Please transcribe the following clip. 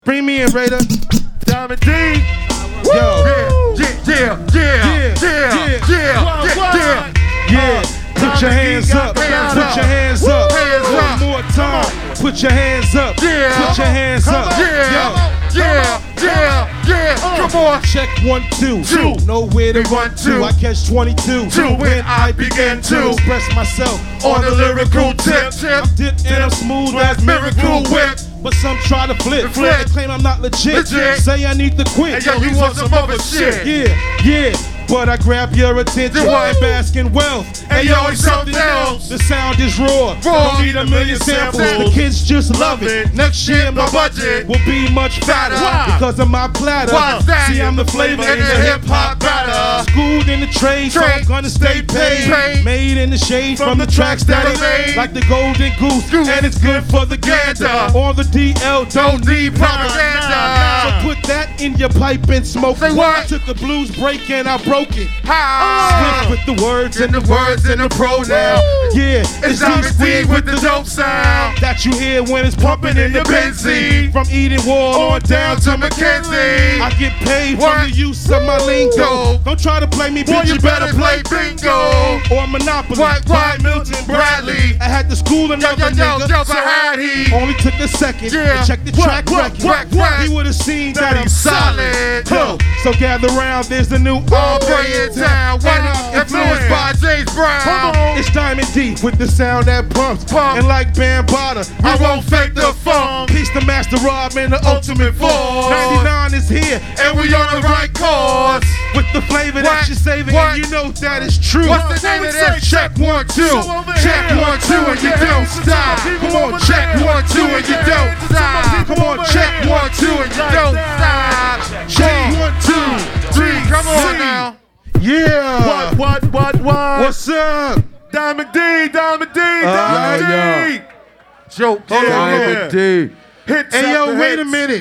Bring me in, Raider. Diamond D. Yo. Yeah. Put your hands up. Put your hands up. One more time. Put your hands up. Put your hands up. Come on. Check 1, 2. Nowhere to run to. I catch 22. When I begin to express myself on the lyrical tip. I'm dipped and I'm smooth as Miracle Whip. But some try to flip. They claim I'm not legit. Say I need to quit. Hey, yo, you want some other shit? Yeah. But I grab your attention and bask in wealth. Hey, yo, it's something else. The sound is raw. Don't need a million samples. The kids just love it. Next year, my budget will be much fatter because of my platter. See, I'm the flavor in the hip-hop batter. Schooled in the trade, so I'm gonna stay paid. Made in the shade from the tracks that I made. Like the Golden Goose, and it's good for the gander. On the DL, don't need propaganda. So put that in your pipe and smoke. Say what? I took a blues break and I broke it. How? With the words and the words and the pronoun. Yeah, it's Diamond D with the dope sound that you hear when it's pumping in the benzene. From Eden Wall on down to Mackenzie, I get paid from the use of my lingo. Don't try to play me, boy, bitch, you better play bingo or Monopoly. Why Milton Bradley? I had to school another nigga, so had he only took a second to check the track record. He would have seen that I'm solid. So gather round, there's the new Aubrey in town. Influenced by James Brown. It's Diamond D with the sound that pumps. And like Bambaataa, I won't fake the funk. Peace to Master Rob and the Ultimate Force. 99 is here, and we on the right course. With the flavor that you're saving, and you know that is true. What's the name of that? Check 1, 2. Check 1, 2, and you don't stop. Come on, check 1, 2, and you don't stop. Come on, check 1, 2, and you don't stop. Check 1, 2, 3. Come on now. Yeah. What? What's up? Diamond D. Diamond D. Yo. Diamond D. Hey, yo, wait a minute.